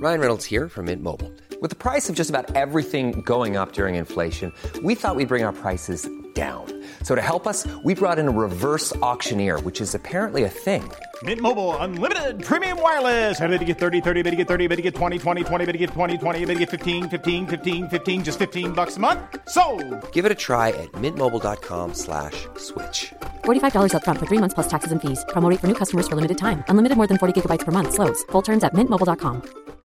Ryan Reynolds here from Mint Mobile. With the price of just about everything going up during inflation, we thought we'd bring our prices down. So to help us, we brought in a reverse auctioneer, which is apparently a thing. Mint Mobile Unlimited Premium Wireless. How to get 30, 30, bit to get 30, bit to get 20, 20, 20, bit to get 20, 20, bit to get 15, 15, 15, 15, just $15 a month? Sold! Give it a try at mintmobile.com/switch. $45 up front for 3 months plus taxes and fees. Promo rate for new customers for limited time. Unlimited more than 40 gigabytes per month. Slows full terms at mintmobile.com.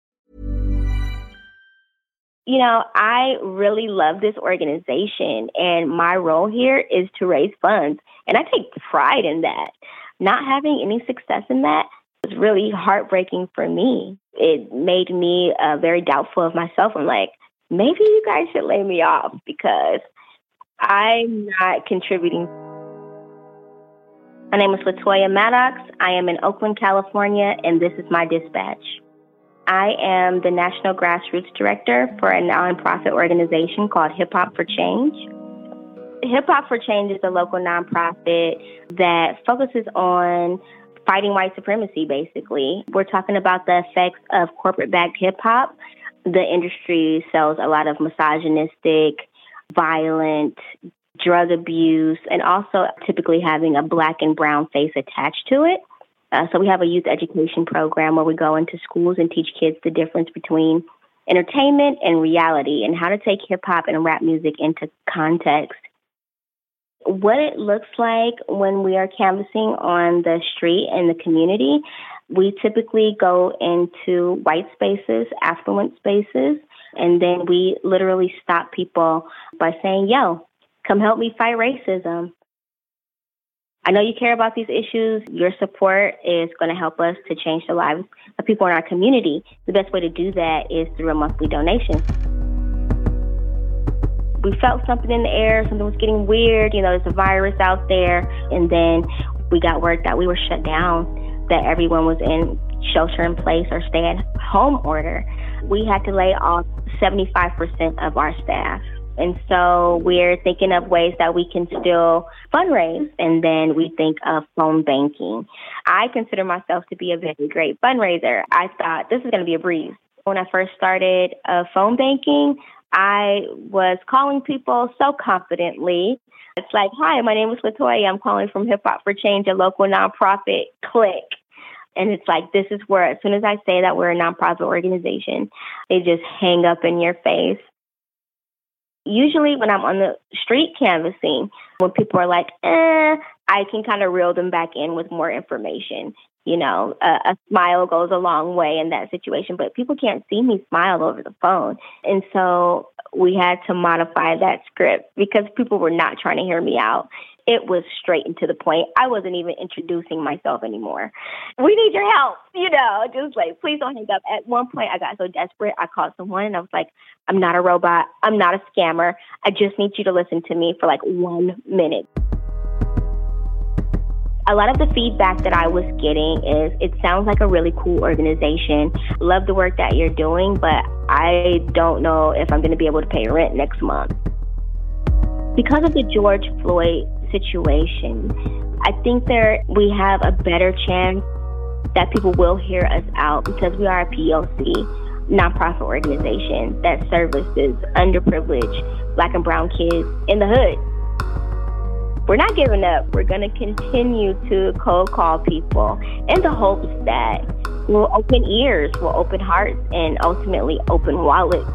You know, I really love this organization, and my role here is to raise funds, and I take pride in that. Not having any success in that was really heartbreaking for me. It made me very doubtful of myself. I'm like, maybe you guys should lay me off because I'm not contributing. My name is Latoya Maddox. I am in Oakland, California, and this is my dispatch. I am the National Grassroots Director for a nonprofit organization called Hip Hop for Change. Hip Hop for Change is a local nonprofit that focuses on fighting white supremacy, basically. We're talking about the effects of corporate-backed hip-hop. The industry sells a lot of misogynistic, violent, drug abuse, and also typically having a black and brown face attached to it. So we have a youth education program where we go into schools and teach kids the difference between entertainment and reality and how to take hip-hop and rap music into context. What it looks like when we are canvassing on the street in the community, we typically go into white spaces, affluent spaces, and then we literally stop people by saying, yo, come help me fight racism. I know you care about these issues. Your support is going to help us to change the lives of people in our community. The best way to do that is through a monthly donation. We felt something in the air, something was getting weird, there's a virus out there, and then we got word that we were shut down, that everyone was in shelter in place or stay at home order. We had to lay off 75% of our staff. And so we're thinking of ways that we can still fundraise, and then we think of phone banking. I consider myself to be a very great fundraiser. I thought this is going to be a breeze. When I first started phone banking, I was calling people so confidently. It's like, hi, my name is Latoya. I'm calling from Hip Hop for Change, a local nonprofit. Click. And it's like, this is where, as soon as I say that we're a nonprofit organization, they just hang up in your face. Usually when I'm on the street canvassing, when people are like, I can kind of reel them back in with more information. A smile goes a long way in that situation, but people can't see me smile over the phone. And so we had to modify that script because people were not trying to hear me out. It was straight and to the point. I wasn't even introducing myself anymore. We need your help, just like, please don't hang up. At one point, I got so desperate, I called someone and I was like, I'm not a robot. I'm not a scammer. I just need you to listen to me for like 1 minute. A lot of the feedback that I was getting is, it sounds like a really cool organization. Love the work that you're doing, but I don't know if I'm going to be able to pay rent next month. Because of the George Floyd situation, I think we have a better chance that people will hear us out because we are a POC, nonprofit organization that services underprivileged Black and brown kids in the hood. We're not giving up. We're going to continue to cold call people in the hopes that we'll open ears, we'll open hearts, and ultimately open wallets.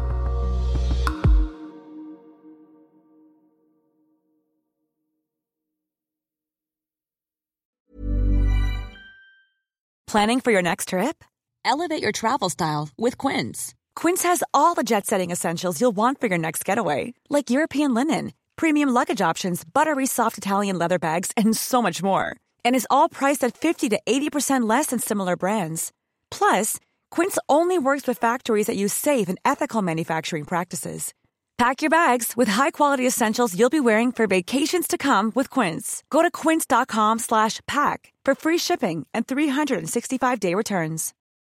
Planning for your next trip? Elevate your travel style with Quince. Quince has all the jet-setting essentials you'll want for your next getaway, like European linen, premium luggage options, buttery soft Italian leather bags, and so much more. And is all priced at 50 to 80% less than similar brands. Plus, Quince only works with factories that use safe and ethical manufacturing practices. Pack your bags with high-quality essentials you'll be wearing for vacations to come with Quince. Go to quince.com/pack for free shipping and 365-day returns.